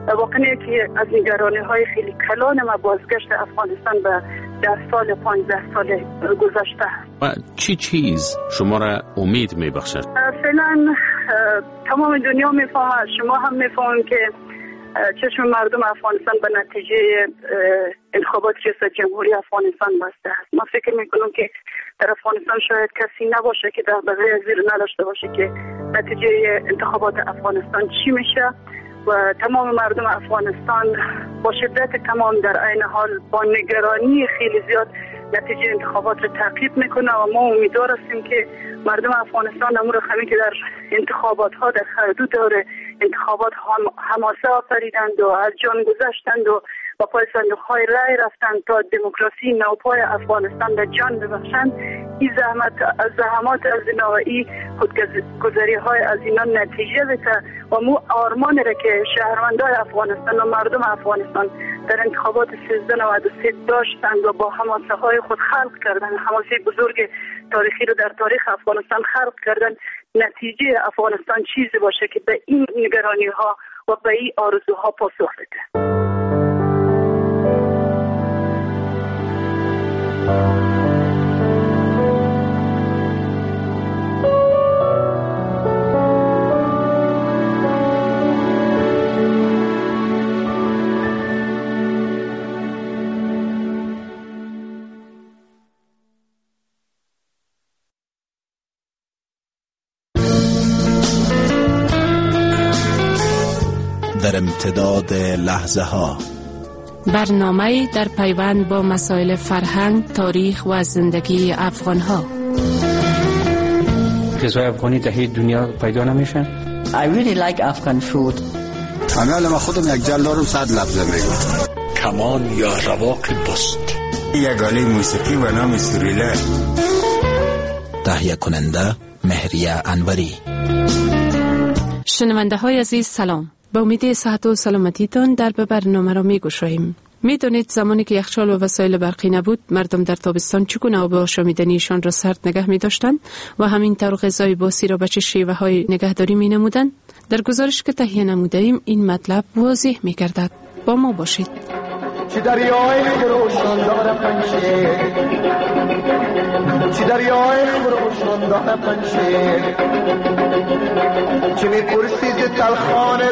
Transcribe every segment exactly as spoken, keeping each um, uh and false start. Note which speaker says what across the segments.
Speaker 1: واقعا که از نگرانی های خیلی کلان ما بازگشت افغانستان به در سال پانزده سال گذشته
Speaker 2: و چی چیز شما را امید می بخشد؟
Speaker 1: فعلا تمام دنیا میفهمه، شما هم میفهمید که چشم مردم افغانستان به نتیجه انتخابات ریاست جمهوری افغانستان بسته است. ما فکر میکنم که در افغانستان شاید کسی نباشه که در بغیر زیر نداشته باشه که نتیجه انتخابات افغانستان چی میشه و تمام مردم افغانستان با شدت تمام در عین حال با نگرانی خیلی زیاد نتیجه انتخابات رو تعقیب میکنه و ما امیدوار هستیم که مردم افغانستان امور خمی که در انتخابات ها در خردو داره انتخابات هم حماسه آفریدند و از جان گذشتند و با پای صندوق های رای رفتند تا دموکراسی نوپای افغانستان در جان ببخشند. این زحمت از زحمات از اینا و این خودگذری های از اینا نتیجه بده و مو آرمان را که شهروندان افغانستان و مردم افغانستان در انتخابات سیزده نود و سه داشتند و با حماسه های خود خلق کردن، حماسه بزرگ تاریخی رو در تاریخ افغانستان خلق کردن، نتیجه افغانستان چیزی باشه که به این نگرانی ها و به این آرزوها پاسخ بده.
Speaker 3: در امتداد لحظه ها
Speaker 4: برنامه‌ای در پیوند با مسائل فرهنگ، تاریخ و زندگی افغان ها.
Speaker 5: غذای افغانی در دنیا پیدا نمیشن.
Speaker 6: I really like Afghan food.
Speaker 7: انا لما خودم یک جل دارم صد لفظه میگم.
Speaker 3: کمان یا رواق بست.
Speaker 7: یگانه موسیقی و نام سوریله.
Speaker 3: تهیه کننده مهریه انوری.
Speaker 4: شنونده های عزیز سلام. با امید صحت و سلامتیتان در به برنامه را می گوشاییم. می دانید زمانی که یخچال و وسایل برقی نبود مردم در تابستان چگونه آب آشامیدنیشان را سرد نگه می داشتند و همین طور غذای باسی را به چه شیوه های نگهداری می نمودند. در گزارش که تهیه نموده ایم این مطلب واضح می گردد. با ما باشید.
Speaker 8: چی دریای خروشان داره پنشه چی دریای خروشان داره پنشه چی می پرسید تلخان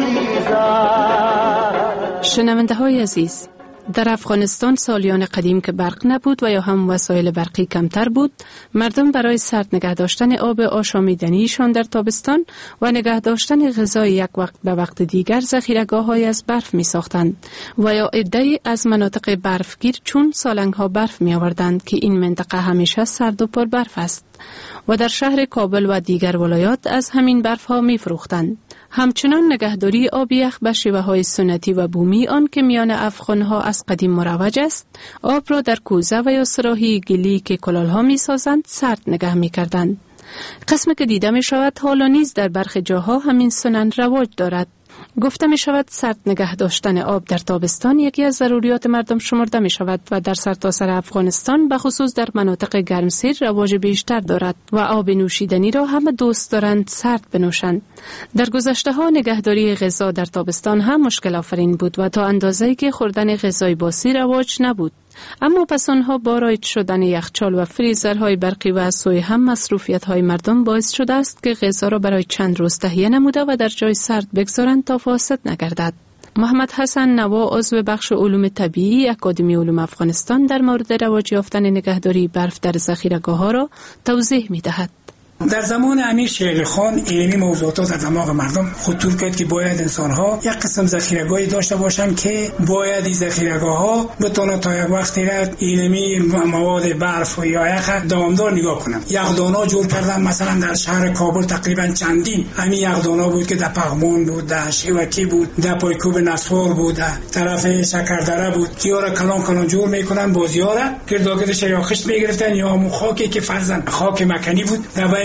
Speaker 8: لذیذه.
Speaker 4: شنونده های عزیز، در افغانستان سالیان قدیم که برق نبود و یا هم وسایل برقی کمتر بود، مردم برای سرد نگه داشتن آب آشامیدنیشان در تابستان و نگه داشتن غذای یک وقت به وقت دیگر ذخیره‌گاه‌های از برف می ساختند و یا عده‌ای از مناطق برفگیر چون سالنگ‌ها برف می آوردند که این منطقه همیشه سرد و پر برف است و در شهر کابل و دیگر ولایات از همین برف‌ها می فروختند. همچنان نگهداری آب یخ به شیوه‌های سنتی و بومی آن که میان افغان‌ها از قدیم مروج است، آب را در کوزه و یا صراحی گلی که کلال‌ها می‌سازند سرد نگه می‌کردند. قسمی که دیده می‌شود حالا نیز در برخی جاها همین سنن رواج دارد. گفته می شود سرد نگه داشتن آب در تابستان یکی از ضروریات مردم شمرده می شود و در سرتاسر افغانستان به خصوص در مناطق گرمسیر رواج بیشتر دارد و آب نوشیدنی را همه دوست دارند سرد بنوشند. در گذشته ها نگهداری غذا در تابستان هم مشکل آفرین بود و تا اندازه‌ای که خوردن غذای باسی رواج نبود. اما پس آنها با رایج شدن یخچال و فریزرهای برقی و از سوی هم مصروفیت‌های مردم باعث شده است که غذا را برای چند روز تهیه نموده و در جای سرد بگذارند تا فاسد نگردد. محمد حسن نوا عضو بخش علوم طبیعی اکادمی علوم افغانستان در مورد رواج یافتن نگهداری برف در ذخیره‌گاه‌ها را توضیح می‌دهد.
Speaker 9: در زمان امیر شیر خان اینمی موضوعات در دماغ مردم خطور کرد که باید انسان‌ها یک قسم ذخیره‌گاهی داشته باشند که باید این ذخیره‌گاه‌ها بتونه تا یک وقتی را اینمی مواد برف و یا یخ دامدار نگاه کنند. یخدان‌ها جور کردن، مثلا در شهر کابل تقریبا چندین همین یخدان‌ها بود که در پغمان بود، در شیوکی بود، در پایکوب نسوار بود، در طرف شکردره بود که یارا کلان کلان جور میکنن، بازیارا گرداگردش یا خشت میگرفتن یا همون خاکی که فرضاً خاک مکنی بود در بین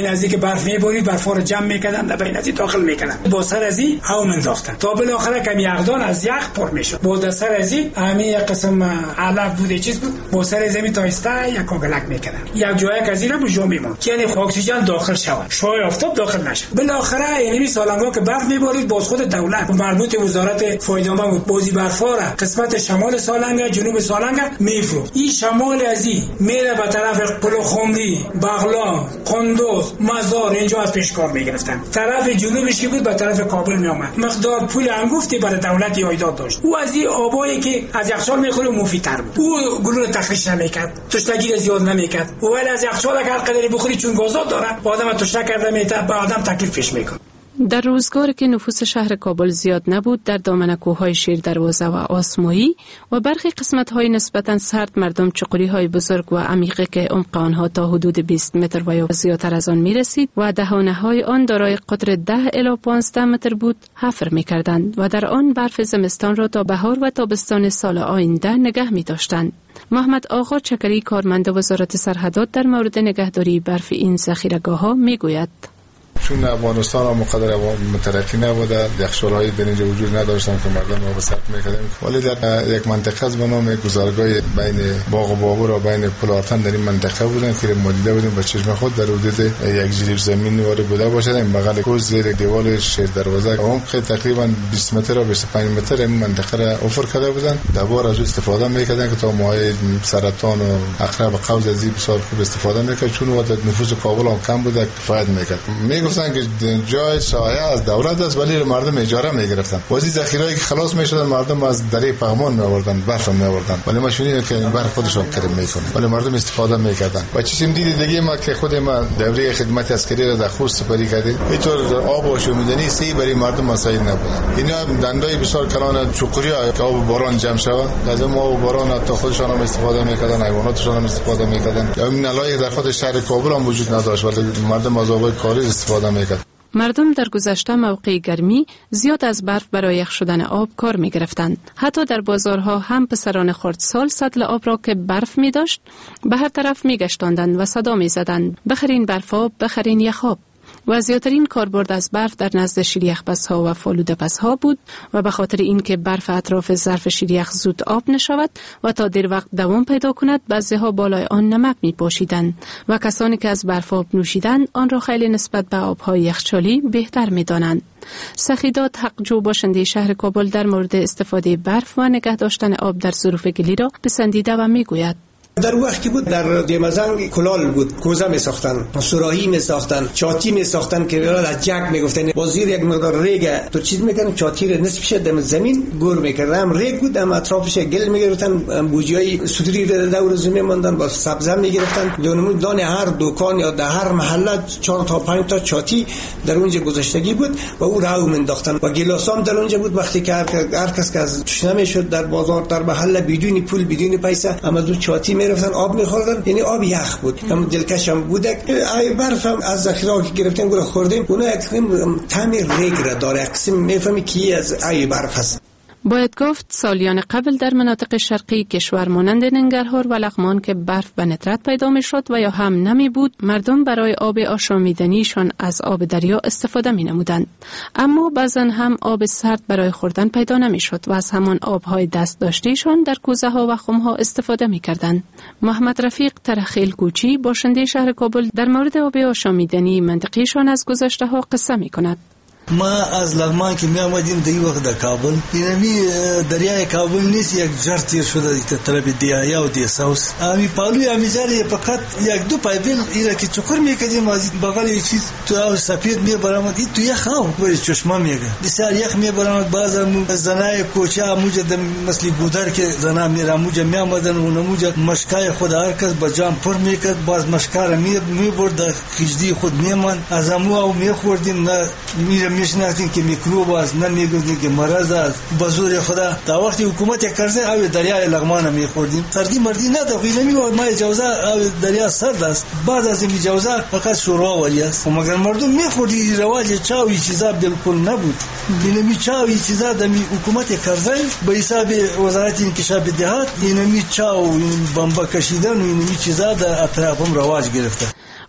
Speaker 9: از اینکه برف میبرید برفا رو جمع میکردن در بین از داخل میکردن با سر از این هوا انداختن تا بالاخره کم یخدان از یخ پر میشد با سر از این همین یک قسم علف بوده چیز بود با سر زمین تایسته یک کاغلک میکردن یک جایی که از این رو جا میموند که یعنی اکسیژن داخل شود شوی آفتاب داخل نشه. بالاخره یعنی سالنگا که برف میبرید باز خود دولت مربوط وزارت فایده‌مند بود بازی برفا را قسمت شمال سالنگ جنوب سالنگ میفروخت. این شمال از این میره به طرف پلوخمری بغلان قندوز مزار اینجا از پیشکار میگرفتن. طرف جنوبش بود به طرف کابل میآمد. مقدار پول انگفتی برای دولت ایجاد داشت. او از این آبایی که از یخچال میخوره مفیدتر بود. او گلو رو تخریش نمیکرد. تشنگی زیاد نمیکرد. او ولی از یخچال هر قدری بخوری چون گازات داره آدم تشنه کرده میته به آدم تکلیف پیش میکنه.
Speaker 4: در روزگاری که نفوس شهر کابل زیاد نبود در دامن کوههای شیر دروازه و آسمایی و برخی قسمت‌های نسبتاً سرد مردم چقوری‌های بزرگ و عمیقی که عمق آنها تا حدود بیست متر و یا زیادتر از آن می‌رسید و دهانه‌های آن دارای قطر ده الی پانزده متر بود حفر می‌کردند و در آن برف زمستان را تا بهار و تابستان سال آینده نگه می‌داشتند. محمد آقا چکری کارمند وزارت سرحدات در مورد نگهداری برف این ذخیره‌گاه‌ها می‌گوید:
Speaker 10: چون افغانستان هم مقدر مترقی نبوده یخچال‌های در اینجا وجود نداشتن که مردم آب صرف می‌کردن ولی در یک منطقه از به نام گذرگاه بین باغ و بابور و بین پلاتن در این منطقه بودن که ما دیده بودیم با چشم خود در حدود یک جریب زمین وارد بوده باشد. این بغل کوز زیر دیوار شیر دروازه عمق تقریبا بیست متر و بیست و پنج متر این منطقه را افر کرده بودن. دوباره از استفاده می‌کردن که تا ماهی سرطان و عقرب قوز از این بسیار خوب استفاده می‌کرد چون وقت نفوس کابل هم کم بوده کفایت می‌کرد. میگفتن که جای سایه از دولت است ولی مردم اجاره میگرفتن. واسه ذخیره‌ای که خلاص میشدن مردم از دره پغمان میآوردن برف میآوردن ولی ما شنیدیم که این برف خودشون کریم میکنه ولی مردم استفاده میکردن. و چیزی دیدی دیگه ما که خود ما دوره خدمت عسکری را در خوست سپری کردیم اینطور آب و شومیدنی سی برای مردم مساعد نبود. اینا دندای بسیار کلان چوکوریا که آب باران جمع شود لازم آب باران تا خودشان هم استفاده میکردن حیواناتشان هم استفاده میکردن. این نلای در خود شهر کابل هم وجود نداشت ولی مردم از آب کاری استفاده میکرد.
Speaker 4: مردم در گذشته موقع گرمی زیاد از برف برای یخ شدن آب کار می گرفتند. حتی در بازارها هم پسران خردسال سطل آب را که برف می داشت به هر طرف می گشتاندند و صدا می زدند: بخرین برف آب، بخرین یخ آب. و زیادترین کاربرد از برف در نزد شیریخ‌پزها و فالوده‌پزها بود و به خاطر اینکه برف اطراف ظرف شیریخ زود آب نشود و تا دیر وقت دوام پیدا کند بعضی‌ها بالای آن نمک می‌پاشیدند و کسانی که از برف آب نوشیدند آن را خیلی نسبت به آب‌های یخچالی بهتر می‌دانند. سخیدات حقجو باشنده شهر کابل در مورد استفاده برف و نگه داشتن آب در ظروف گلی را پسندیده و می‌گوید:
Speaker 11: در وقتی بود در دیمزنگ کلال بود کوزه می ساختن سراحی می ساختن چاتی می ساختن که از جک می گفتن با زیر یک مقدار ریگ تو چیز میکنن چاتی رو نصفش دم زمین گور میکردن ریگ بود اما اطرافش گل میگرفتن بوجیای سودری رو دور زمین ماندن با سبزه میگرفتن دونمون دانه هر دکان یا در هر محله چهار تا پنج تا چاتی در اونجا گذاشتگی بود و او راو منداختن و گلاسام در اونجا بود. وقتی که هر کس که از تشنه میشد در بازار در محله بدون پول بدون پیسه اما دو چاتی رفتن آب می‌خوردن یعنی آب یخ بود هم دلکش هم بوده. ای برف هم از ذخیره که گرفتن گره خوردیم اونا اکسیم تعمیر ریگ را داره اکسیم میفهمی کی از ای برف هست.
Speaker 4: باید گفت سالیان قبل در مناطق شرقی کشور مانند ننگرهار و لغمان که برف به ندرت پیدا می شد و یا هم نمی بود مردم برای آب آشامیدنیشان از آب دریا استفاده می نمودند. اما بعضا هم آب سرد برای خوردن پیدا نمی شد و از همان آبهای دست داشتیشان در کوزه ها و خم ها استفاده می کردند. محمد رفیق ترخیل کوچی باشنده شهر کابل در مورد آب آشامیدنی منطقیشان از گذشته ها قصه می کند.
Speaker 12: ما از لغمان که می آمدیم در این وقت در کابل اینمی دریای کابل نیست یک جر تیر شده در طرف دیایا و دیساوس امی پالوی امی جاری فقط یک دو پای بیل ایره که چکر میکردیم از بغل یک چیز تو آب سفید می برامد این تو یخ هم بری چشمه میگه بسیار یخ می برامد بعض زنای کوچه موجه مثل بودر که زنا می راموجه می آمدن و نموجه مشکای خود هر کس با جام پر میکرد باز مشکا را می می برد خجدی خود میمان از امو او می خوردیم نه می میشناختیم که میکروب است نمیگفتیم که مرض است بزرگ خدا تا وقتی حکومت کرده او دریای لغمان میخوردیم سردی مردی نداشت نمیگفت ما اجازه او دریا سرد است بعد از این اجازه فقط شورا ولی است و مگر مردم میخوردی رواج چاوی چیزا بالکل نبود اینمی چاوی چیزا دمی حکومت کرده به حساب وزارت انکشاف دهات اینمی چاو این بمبا کشیدن و اینمی چیزا در اطرافم رواج گرفته.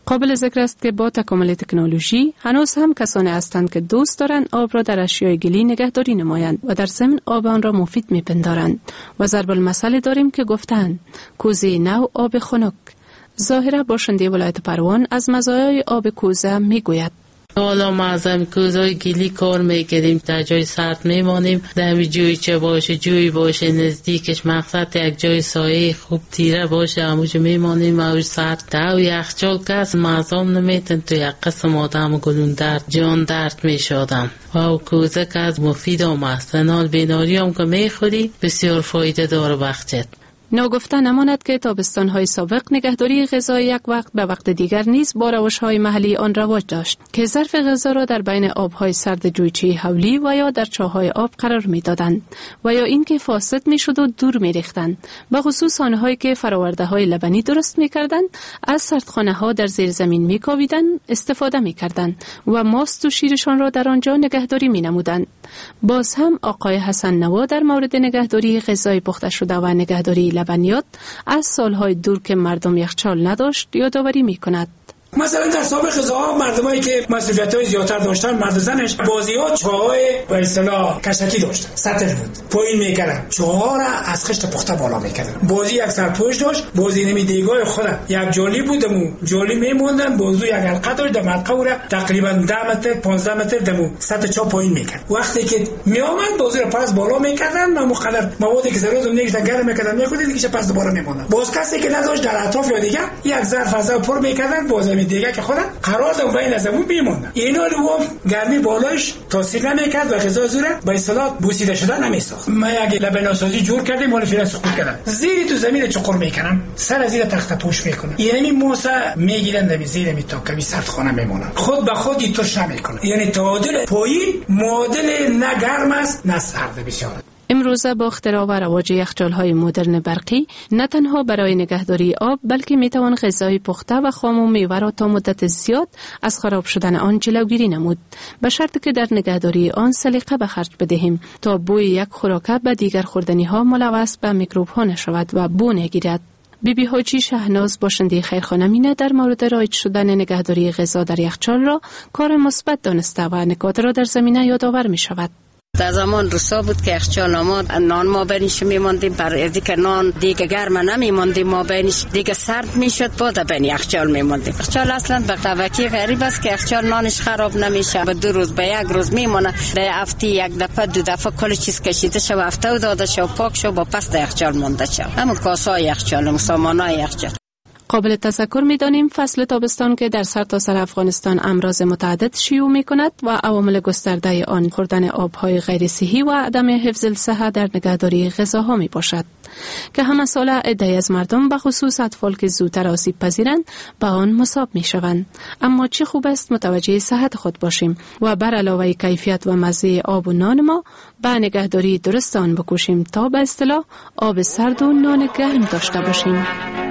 Speaker 4: قابل ذکر است که با تکامل تکنولوژی هنوز هم کسانی هستند که دوست دارند آب را در اشیای گلی نگهداری نمایند و در ضمن آب آن را مفید می‌پندارند و ضرب المثل داریم که گفتند کوزه نو آب خنک. ظاهرا باشنده ولایت پروان از مزایای آب کوزه میگوید:
Speaker 13: حالا ما از هم کوزهای گلی کار میکردیم، در جای سرد میمانیم، در همی جوی چه باشه جوی باشه نزدیکش، مقصد یک جای سایه خوب تیره باشه همونجا میمانیم. اوش سرد دو یخچال کس مزام نمیتن تو یک قسم آدم گلون درد جان درد میشادم و او کوزه که از مفید هم است، نال بیناری هم که میخوری بسیار فایده داره بخشت.
Speaker 4: ناگفته نماند که تابستان‌های سابق نگهداری غذای یک وقت به وقت دیگر نیز با روش‌های محلی آن رواج داشت که ظرف غذا را در بین آب‌های سرد جویچه حولی و یا در چاه‌های آب قرار می‌دادند و یا اینکه فاسد می‌شد و دور می‌ریختند. به خصوص آنهایی که فرآورده‌های لبنی درست می‌کردند از سردخانه‌ها در زیر زمین می‌کاویدند استفاده می‌کردند و ماست و شیرشان را در آنجا نگهداری می‌نمودند. باز هم آقای حسن نوا در مورد نگهداری غذای پخته شده و نگهداری لبنیات از سالهای دور که مردم یخچال نداشت یادآوری می‌کند.
Speaker 9: مثلا در سابق غذاها مردمایی که مسئولیت‌های زیادتر داشتن مرد و زنش بازی‌ها چاهای به اصطلاح کشکی داشتن، سطل بود، پایین می‌کردن، چاها را از خشت پخته بالا می‌کردن. بازی یک سرپوش داشت، بازی نمی دیگای خودم یک جالی بودمو جالی می‌موندن، بازو یک حلقه داشت، در حلقه را تقریبا ده متر پانزده متر دمو سطح چا پایین می‌کرد. وقتی که می‌آمد بازو را پس بالا می‌کردن، ما مقدر موادی که ضرورت بود نگیشتن گرم می‌کردن می‌خوردن دیگه پس دوباره می‌موندن. باز کسی که نداشت در اطراف یا دیگه یک ظرف از پر می‌کردن باز دیگه که خودم قرار دادم بین از اون میموندم. اینا رو گرمی بالایش تاثیر نمیکرد و غذا زوره به اصطلاح بوسیده شده نمیساخت. ما یک لبناسازی جور کردیم مال فعلا سقوط کردم. زیر تو زمین چقور میکنم، سر از زیر تخته پوش میکنم. یعنی موسا میگیرن در زیر می تا کمی سردخانه میمونن. خود به خود اینطور نمیکنه. یعنی تعادل پایین معادل نه گرم است نه سرد بسیار.
Speaker 4: امروزه با اختراع و رواج یخچال‌های مدرن برقی نه تنها برای نگهداری آب بلکه میتوان غذای پخته و خام و میوه را تا مدت زیاد از خراب شدن آن جلوگیری نمود، به شرطی که در نگهداری آن سلیقه به خرج بدهیم تا بوی یک خوراک به دیگر خوردنی‌ها ملوث به میکروب‌ها نشود و بو نگیرد. بی بی حاجی شهناز باشنده خیرخانه مینه در مورد رایج شدن نگهداری غذا در یخچال را کار مثبت دانسته و نکات را در زمینه یادآور می‌شود.
Speaker 14: در زمان روسا بود که یخچال آمد، نان ما بینش میماندیم، برای اینکه نان دیگه گرم نمیماندیم ما بینش دیگه سرد میشد بعد بین یخچال میماندیم. یخچال اصلا به توکی غریب است که یخچال نانش خراب نمیشه، به دو روز به یک روز میمونه، در هفته یک دفعه دو دفعه کل چیز کشیده شو هفته و داده شو پاک شو با پس در یخچال مونده شو. همون کاسای یخچال، سامانای یخچال.
Speaker 4: قابل تذکر می‌دانیم فصل تابستان که در سرتاسر افغانستان امراض متعدد شیوع می‌کند و عوامل گسترده آن خوردن آب‌های غیر صحی و عدم حفظ الصحه در نگهداری غذاها میباشد که همه ساله عده‌ای از مردم به خصوص اطفال که زودتر آسیب پذیرند به آن مصاب می‌شوند. اما چه خوب است متوجه صحت خود باشیم و بر علاوه کیفیت و مزه آب و نان ما به نگهداری درست آن بکوشیم تا به اصطلاح آب سرد و نان گرم داشته باشیم.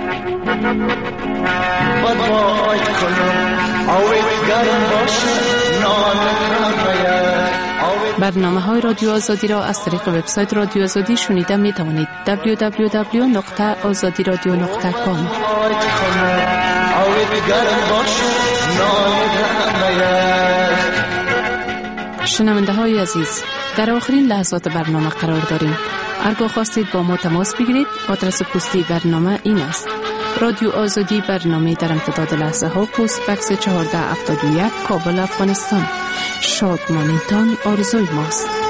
Speaker 4: برنامه های رادیو آزادی را از طریق وبسایت رادیو آزادی شنیده می توانید. دبلیو دبلیو دبلیو نقطه آزادی رادیو نقطه کام. شنونده های عزیز، در آخرین لحظات برنامه قرار داریم. هرگاه خواستید با ما تماس بگیرید، آدرس پستی برنامه این است: رادیو آزادی، برنامه در امتداد لحظه ها، پست بکس چهارده هفتاد و یک، کابل، افغانستان. شادمانیتان آرزوی ماست.